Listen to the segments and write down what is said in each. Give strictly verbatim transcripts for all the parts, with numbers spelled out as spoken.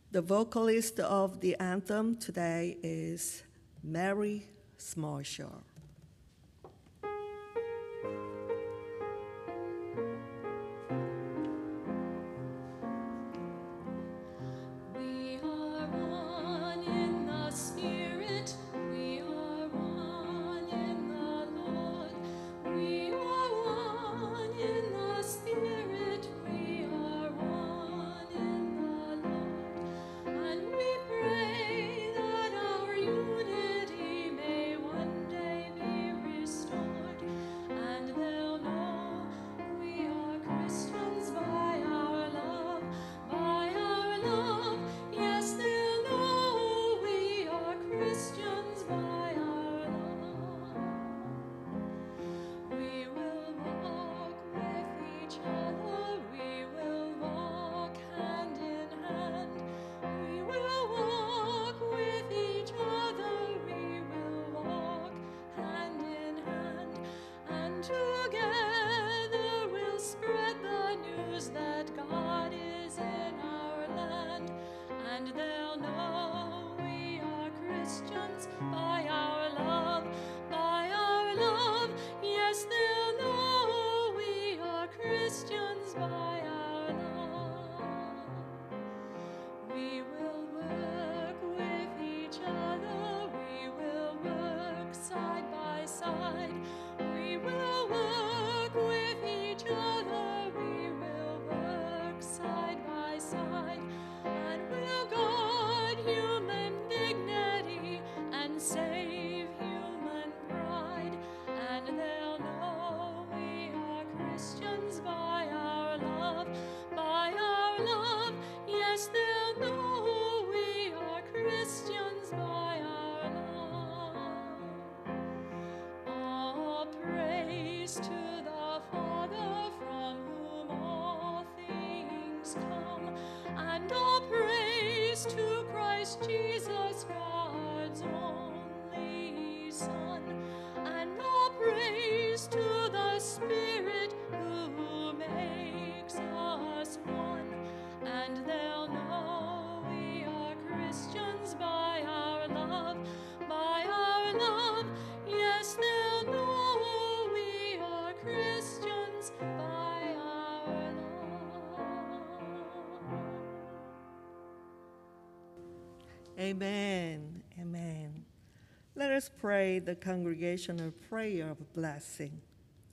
The vocalist of the anthem today is Mary Smalshaw. Jesus, God's only Son, and all praise to the Spirit who makes us one. And they'll know we are Christians by our love, by our love. Yes, they'll know we are Christians by our love. Amen. Amen. Let us pray the congregational prayer of blessing.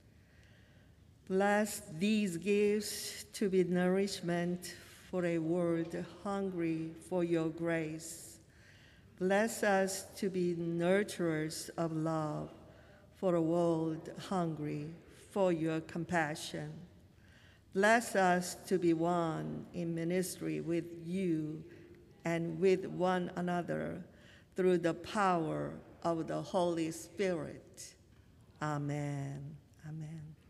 Bless these gifts to be nourishment for a world hungry for your grace. Bless us to be nurturers of love for a world hungry for your compassion. Bless us to be one in ministry with you and with one another through the power of the Holy Spirit. Amen. Amen.